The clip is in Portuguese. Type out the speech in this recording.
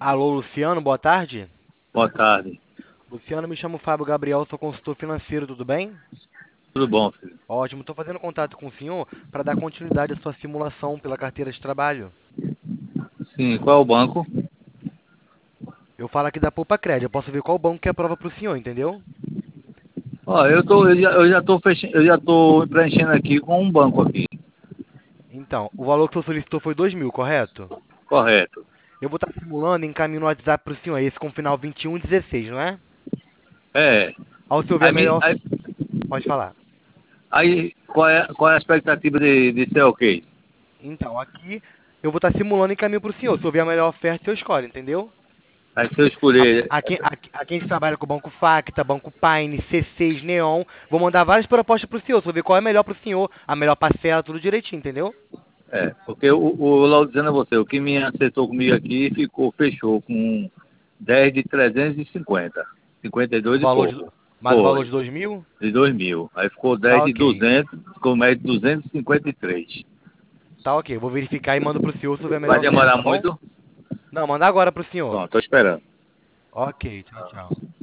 Alô, Luciano, boa tarde. Boa tarde. Luciano, me chamo Fábio Gabriel, sou consultor financeiro, tudo bem? Tudo bom, filho? Ótimo, estou fazendo contato com o senhor para dar continuidade à sua simulação pela carteira de trabalho. Sim, qual é o banco? Eu falo aqui da Poupa Crédito, eu posso ver qual banco que é a prova para o senhor, entendeu? Ó, eu já tô preenchendo aqui com um banco aqui. Então, o valor que o senhor solicitou foi 2.000, correto? Correto. Eu vou estar simulando e encaminho no WhatsApp para o senhor, esse com final 2116, não é? É. Ao senhor ver a Aí, melhor... Pode falar. qual é a expectativa de ser ok? Então, aqui eu vou estar simulando e encaminho para o senhor. Se eu ver a melhor oferta, o senhor escolhe, entendeu? Aí se eu escolher. Aqui a gente trabalha com o Banco Facta, Banco Paine, C6, Neon. Vou mandar várias propostas pro senhor. Vou ver qual é melhor pro senhor, a melhor parcela, tudo direitinho, entendeu? Porque logo dizendo a você, o que me acertou comigo aqui fechou com 10 de 350. O 52 e valor de, pouco. mais o valor de Foi. 2.000? De 2.000. Aí ficou Tá 10 de ok. 200, ficou médio de 253. Tá ok. Vou verificar e mando pro senhor se eu ver a Vai melhor oferta, demorar tá bom? muito? Não, manda agora pro senhor. Pronto, tô esperando. Ok, tchau, tchau.